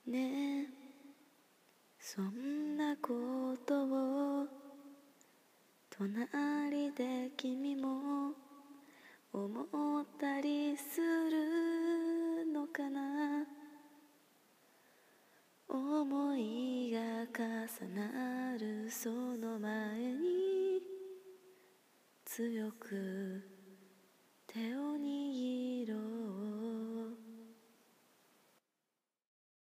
ねえ、そんなことを隣で君も思ったりするのかな。思いが重なるその前に強く手を握ろう。